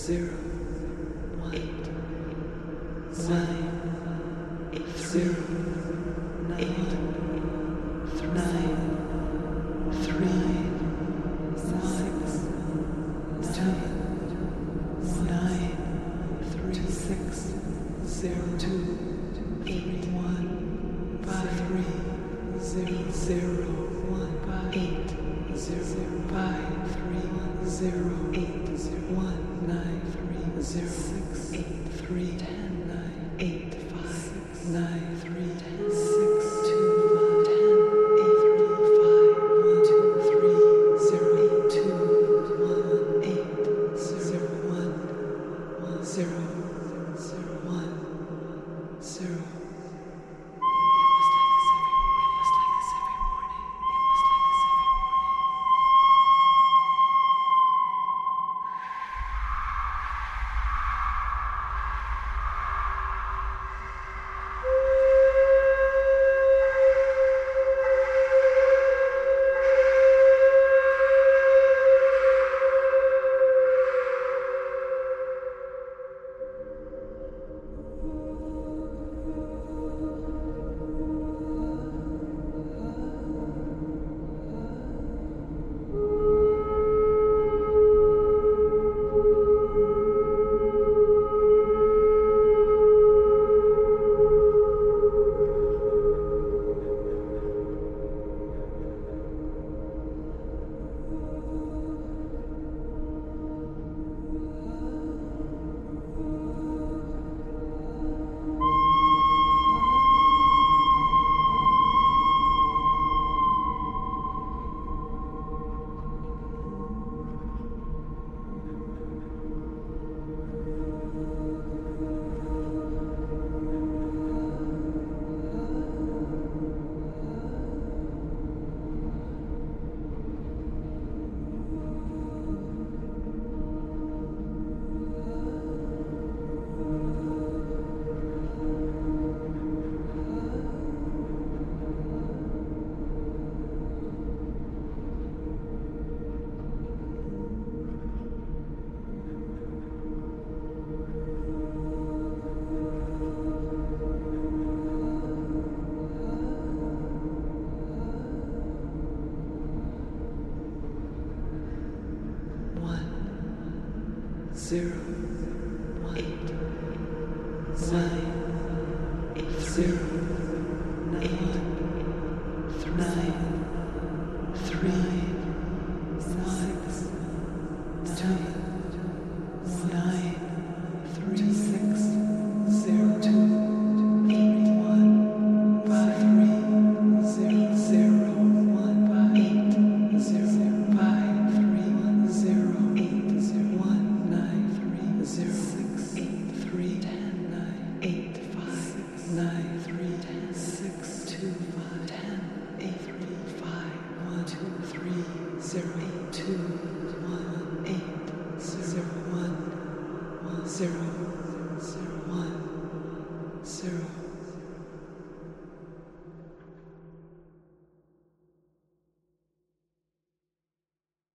zero, one, 9, 0, 9, 3, 6, 2, 9, 3, 6, 0, 2, 8, 1, 5, 3, 0, 0, 1, 5, 8, 0, 5, 3, 0, 8, 0, 1, 9, 3, 0, 6, 8, 3, 10, 9, 8, 5, 6, 9, 3, 10, 6, 2, 10, 8, 3, 5, 1, 2, 3, 0, 8, 2, 1, 8, 0, 1, 1, 0, 0, 1, 0. Zero, one, 9, 0, 9, 3, 6, 2, 9, 3, 6, 0, 2, 8, 1, 5, 3, 0, 0, 1, 5, 8, 0, 5, 3, 1, 0, 8, 0, 1, 9, 3, 0, 6, 8, 3, 10, 9, 8, 5, 9, 3, 10, 6, 2, 5, 10, 8, 3, 5, 1, 2, 3, 0, 8, 2, 1, 8, 0, 1, 1, 0, 0, 1, 0.